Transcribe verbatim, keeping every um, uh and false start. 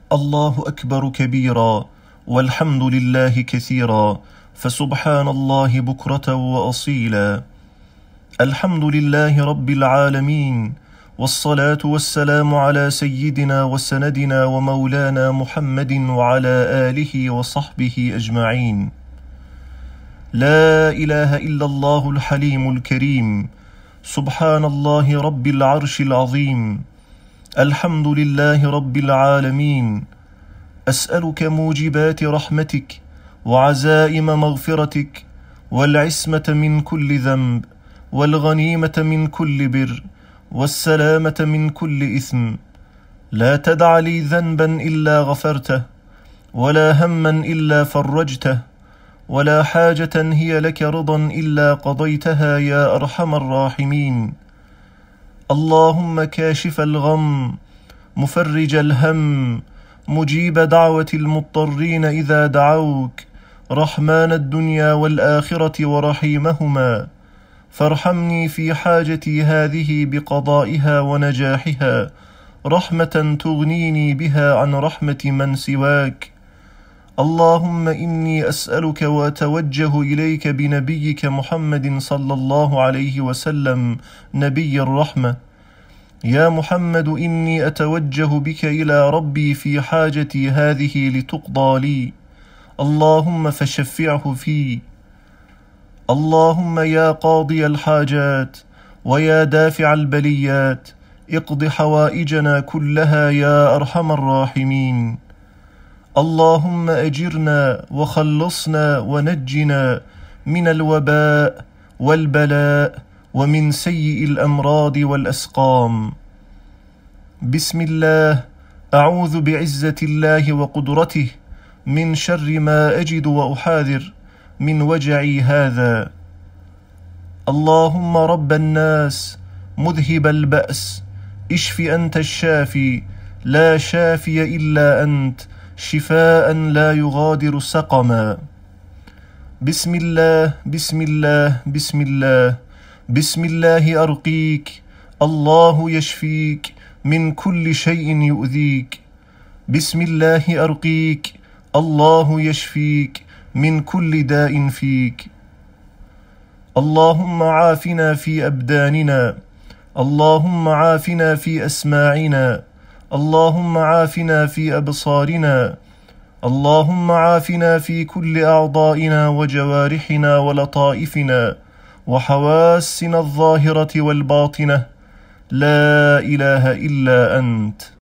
الله أكبر كبيرا والحمد لله كثيرا فسبحان الله بكرة وأصيلا. الحمد لله رب العالمين، والصلاة والسلام على سيدنا وسندنا ومولانا محمد وعلى آله وصحبه أجمعين. لا إله إلا الله الحليم الكريم، سبحان الله رب العرش العظيم. الحمد لله رب العالمين. أسألك موجبات رحمتك وعزائم مغفرتك والعصمة من كل ذنب والغنيمة من كل بر والسلامة من كل إثم. لا تدع لي ذنبا إلا غفرته، ولا هما إلا فرجته، ولا حاجة هي لك رضا إلا قضيتها يا أرحم الراحمين. اللهم كاشف الغم، مفرج الهم، مجيب دعوة المضطرين إذا دعوك، رحمن الدنيا والآخرة ورحيمهما، فارحمني في حاجتي هذه بقضائها ونجاحها رحمة تغنيني بها عن رحمة من سواك. اللهم إني أسألك وأتوجه إليك بنبيك محمد صلى الله عليه وسلم نبي الرحمة. يا محمد، إني أتوجه بك إلى ربي في حاجتي هذه لتقضى لي، اللهم فشفعه في. اللهم يا قاضي الحاجات ويا دافع البليات، اقض حوائجنا كلها يا أرحم الراحمين. اللهم أجرنا وخلصنا ونجنا من الوباء والبلاء ومن سيء الأمراض والأسقام. بسم الله، أعوذ بعزة الله وقدرته من شر ما أجد وأحاذر من وجعي هذا. اللهم رب الناس مذهب البأس، اشف أنت الشافي، لا شافي إلا أنت، شفاء لا يغادر سقما. بسم الله بسم الله بسم الله بسم الله أرقيك، الله يشفيك من كل شيء يؤذيك. بسم الله أرقيك، الله يشفيك من كل داء فيك. اللهم عافنا في أبداننا، اللهم عافنا في أسماعنا، اللهم عافنا في أبصارنا، اللهم عافنا في كل أعضائنا وجوارحنا ولطائفنا وحواسنا الظاهرة والباطنة. لا إله إلا أنت.